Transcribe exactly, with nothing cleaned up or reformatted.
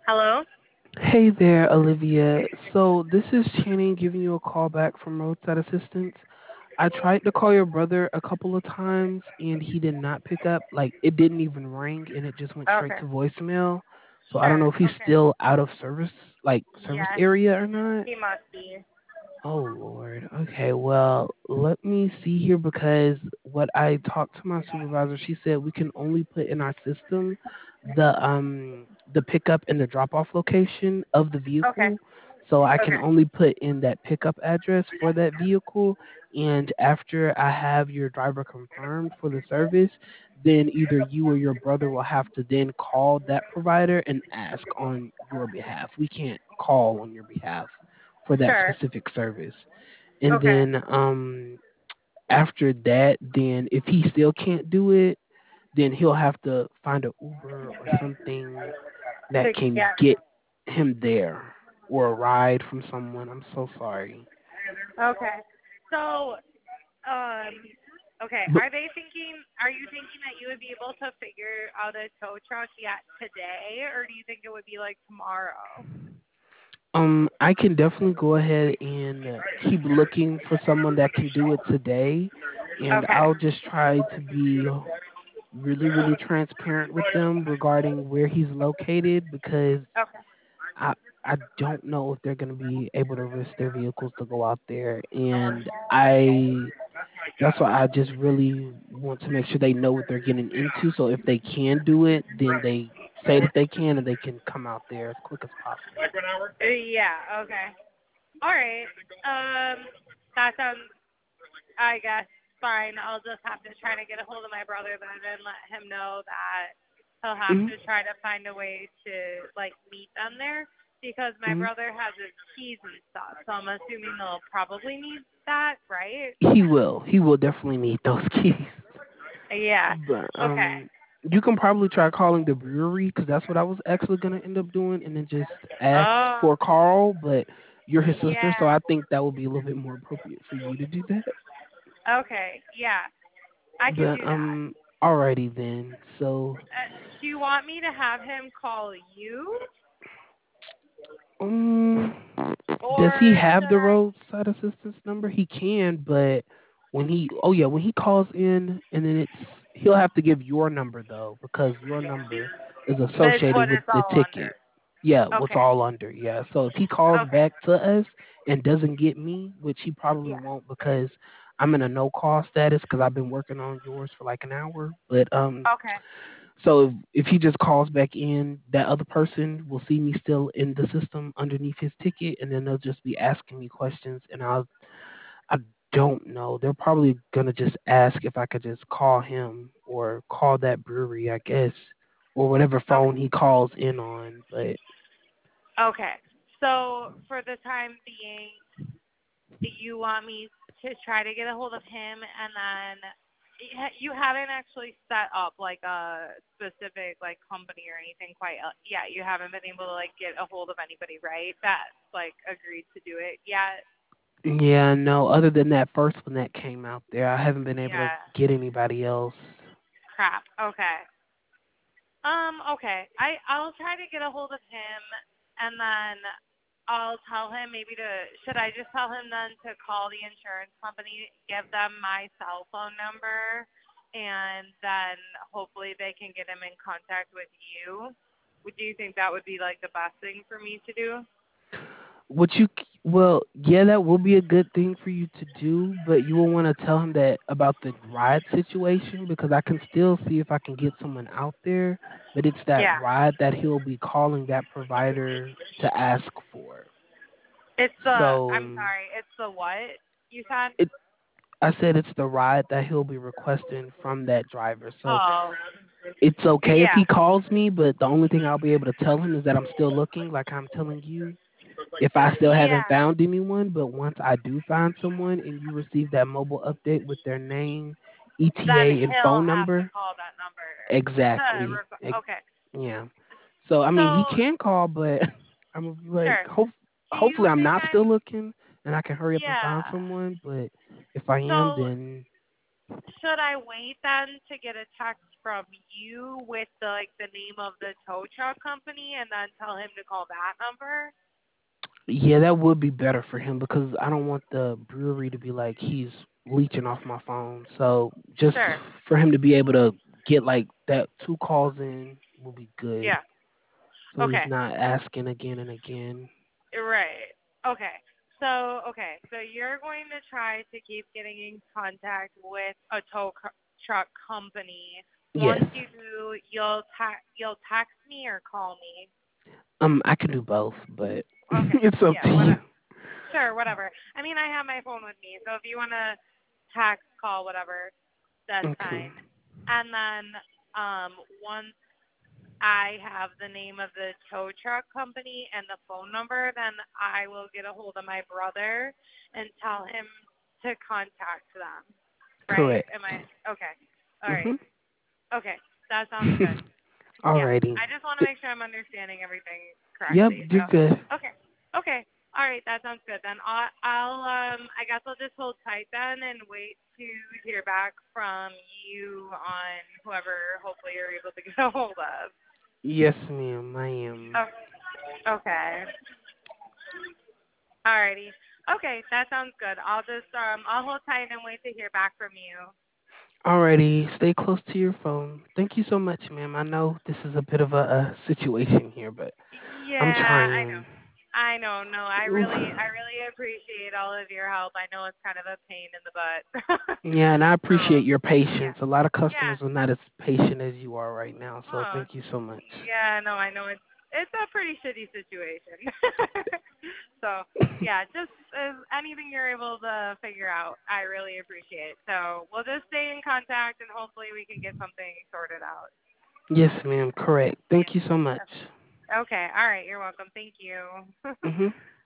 Hello? Hey there, Olivia. So this is Channing giving you a call back from Roadside Assistance. I tried to call your brother a couple of times and he did not pick up. Like it didn't even ring and it just went straight Okay. to voicemail. So I don't Sure. know if he's Okay. still out of service, like service Yes, area or not. he must be. Oh Lord. Okay, well, let me see here because what I talked to my supervisor, she said we can only put in our system the um the pickup and the drop off location of the Okay. vehicle. So I can Okay. only put in that pickup address for that vehicle, and after I have your driver confirmed for the service, then either you or your brother will have to then call that provider and ask on your behalf. We can't call on your behalf for that Sure. specific service. And Okay. then um after that, then if he still can't do it, then he'll have to find a Uber or something that To can get. get him there or a ride from someone. I'm so sorry. Okay. So, um, okay. But Are they thinking? Are you thinking that you would be able to figure out a tow truck yet today, or do you think it would be like tomorrow? um I can definitely go ahead and uh, keep looking for someone that can do it today, and Okay. I'll just try to be really really transparent with them regarding where he's located because Okay. I I don't know if they're going to be able to risk their vehicles to go out there, and I that's why I just really want to make sure they know what they're getting into. So if they can do it, then they say that they can, and they can come out there as quick as possible. Uh, yeah. Okay. All right. Um, that sounds, I guess, fine. I'll just have to try to get a hold of my brother then and let him know that he'll have Hmm. to try to find a way to like meet them there because my Hmm. brother has his keys and stuff. So I'm assuming they'll probably need that, right? He will. He will definitely need those keys. Yeah. But Okay. um, you can probably try calling the brewery because that's what I was actually gonna end up doing, and then just ask Oh, for Carl. But you're his sister, so yeah. I think that would be a little bit more appropriate for you to do that. Okay. Yeah. I can But do that. um, alrighty then. So Uh, do you want me to have him call you, um, does he or have should the I? roadside assistance number? He can, but when he oh yeah, when he calls in, and then it's he'll have to give your number though because your number is That's associated what with it's the all ticket. under. Yeah, what's Okay. all under. Yeah. So if he calls Okay. back to us and doesn't get me, which he probably Yeah. won't because I'm in a no call status because I've been working on yours for like an hour. But um Okay. so if, if he just calls back in, that other person will see me still in the system underneath his ticket, and then they'll just be asking me questions, and I'll I don't know. They're probably gonna just ask if I could just call him or call that brewery, I guess, or whatever Okay. phone he calls in on. But Okay. So for the time being, you want me to try to get a hold of him, and then y- you haven't actually set up like a specific like company or anything quite uh, yet. You haven't been able to like get a hold of anybody, right? That like agreed to do it yet. yeah, no. Other than that first one that came out there, I haven't been able to Yeah. get anybody else. Crap. Okay. Um, okay. I I'll try to get a hold of him, and then I'll tell him maybe to should I just tell him then to call the insurance company, give them my cell phone number, and then hopefully they can get him in contact with you. Would you think that would be like the best thing for me to do? What you c- well, yeah, that will be a good thing for you to do, but you will want to tell him that about the ride situation because I can still see if I can get someone out there, but it's that Yeah. ride that he'll be calling that provider to ask for. It's the So I'm um, sorry, it's the what you said? it I said it's the ride that he'll be requesting from that driver. So Oh. it's okay if Yeah. he calls me, but the only thing I'll be able to tell him is that I'm still looking, like I'm telling you if I still haven't Yeah. found anyone, but once I do find someone and you receive that mobile update with their name, Then E T A, and he'll phone have to number, call that number to exactly. requ- ex- okay. Yeah. So I mean, he So can call, but I'm like, sure. hope, Do you hopefully, I'm think not I'm? still looking and I can hurry up and find Yeah. someone. But if I am, So then should I wait then to get a text from you with the like the name of the tow truck company and then tell him to call that number? Yeah, that would be better for him because I don't want the brewery to be like he's leeching off my phone. So just Sure. for him to be able to get like that two calls in will be good. Yeah. So he's Okay. not asking again and again. Right. Okay. So, okay. So you're going to try to keep getting in contact with a tow co- truck company. Yes. Once you do, you'll ta- you'll text me or call me. Um, I can do both, but Okay. it's up Yeah. to you. Whatever. Sure. Whatever. I mean, I have my phone with me, so if you want to text, call, whatever, that's Okay. fine. And then um, once I have the name of the tow truck company and the phone number, then I will get a hold of my brother and tell him to contact them. Right? Correct. Am I okay? All right. Mhm. Okay. That sounds good. Yeah. Alrighty. I just want to Th- make sure I'm understanding everything yep, correctly. you're So, good. okay. Okay. All right. That sounds good. Then I'll, I'll um I guess I'll just hold tight then and wait to hear back from you on whoever hopefully you're able to get a hold of. Yes, ma'am. I am. Oh, okay. Alrighty. Okay, that sounds good. I'll just um I'll hold tight and wait to hear back from you. Alrighty. Stay close to your phone. Thank you so much, ma'am. I know this is a bit of a, a situation here, but I'm Yeah, I know. trying. I know. No, I Oof. really I really appreciate all of your help. I know it's kind of a pain in the butt. Yeah, and I So, appreciate your yeah. patience. A lot of Yeah. customers are not as patient as you are right now, so Oh, thank you so much. yeah, no, I know it's it's a pretty shitty situation. So, yeah, just uh, anything you're able to figure out, I really appreciate. So, we'll just stay in contact and hopefully we can get something sorted out. Yes, ma'am. Correct. Thank you so much. Yeah. Okay. All right. You're welcome. Thank you. Mhm.